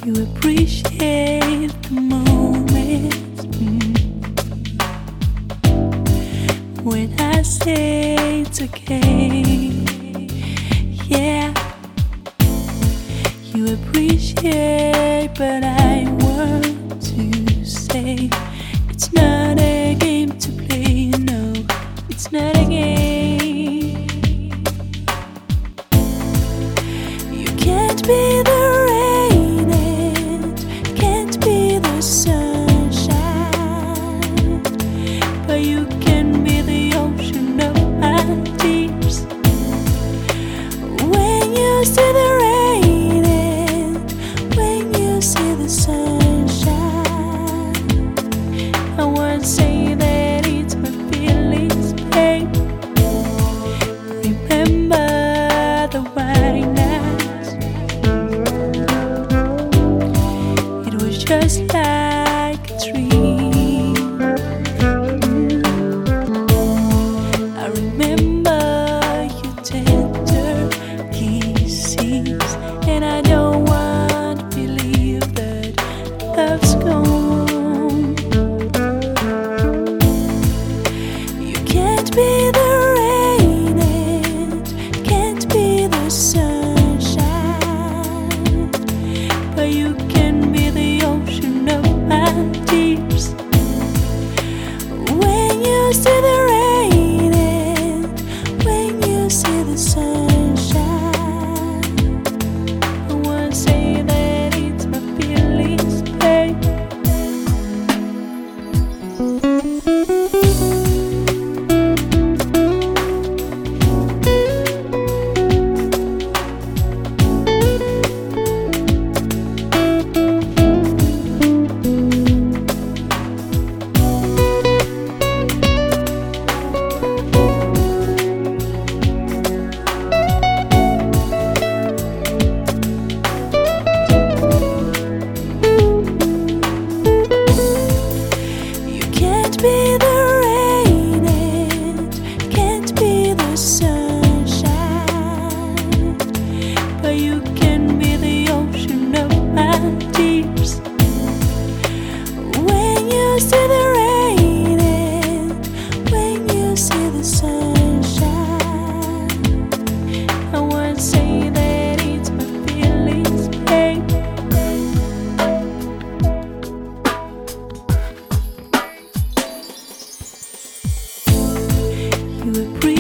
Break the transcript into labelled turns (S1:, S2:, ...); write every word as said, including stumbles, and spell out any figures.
S1: You appreciate the moments mm. when I say it's okay. Yeah, you appreciate, but I want to say it's not a game to play. No, it's not a game. You can't be the rain and can't be the sunshine, but you can be the ocean of my tears. When you see the rain and when you see the sunshine, I won't say that it's my feelings, babe. Remember the white nights. It was just like a dream. I remember your tender kisses, and I don't want to believe that love's gone. You can't be the rain and can't be the sunshine, but you can be the ocean of my tears. When you see the rain and when you see the sunshine, I won't say that it's my feelings, babe. Can't be the rain and can't be the sunshine, but you can be the ocean of my tears. When you see the rain and when you see the sunshine, I won't say that it's my feelings, babe. You appreciate